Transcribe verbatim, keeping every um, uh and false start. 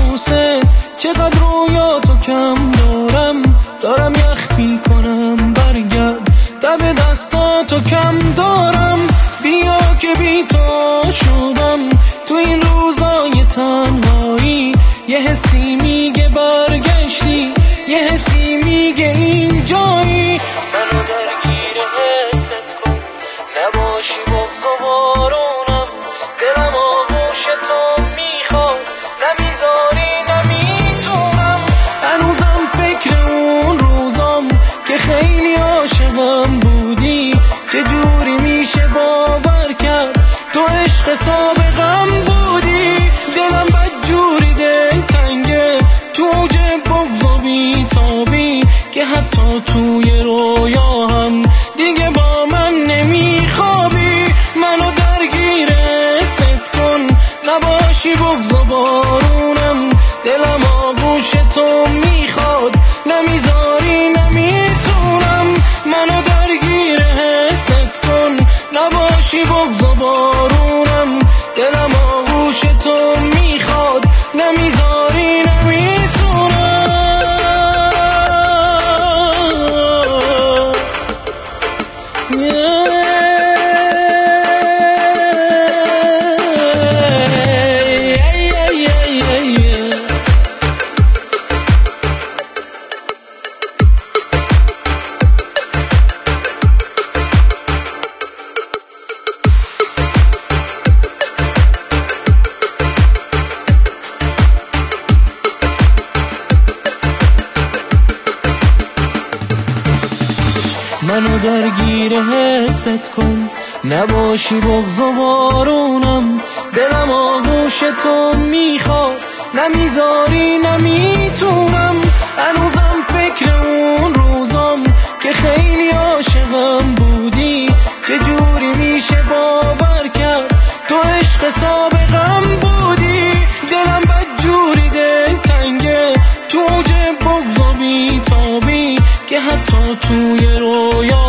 عروسه، چقدر رویا تو کم دارم، دارم یخ میکنم برگرد، دم دستاتو کم دارم، بیا که بی تو شدم، تو این روزای تنهایی یه حسی میگه برگشتی، یه حسی میگه این جایی. منو درگیر حست کن، نباشی بغض و بارونم، دلم آغوش تو میخواد، نمیذاری نمیتونم. هنوزم فکر اون روزام که خیلی عاشقم بودی، چجوری میشه باور کرد تو عشق سابقم بودی. دلم بدجوری دلتنگه، تو اوج بغض و بیتابی، که حتی توی رویا هم دیگه با من نمیخوابی. منو درگیر حست کن، نباشی بغض و بارونم، دلم آغوش تو میخواد، نمیذاری نمیتونم. منو درگیر حست کن، نباشی بغض و بارونم، دلم آغوش تو میخواد، نمیذاری نمیتونم. منو درگیر حست کن، نباشی بغض و بارونم، دلم آغوش تو میخواد، نمیذاری نمیتونم. هنوزم فکر اون روزام که خیلی عاشقم بودی، چجوری میشه باور کرد تو عشق سابقم بودی. دلم بدجوری دلتنگه، تو اوج بغض و بیتابی، که حتی توی رویا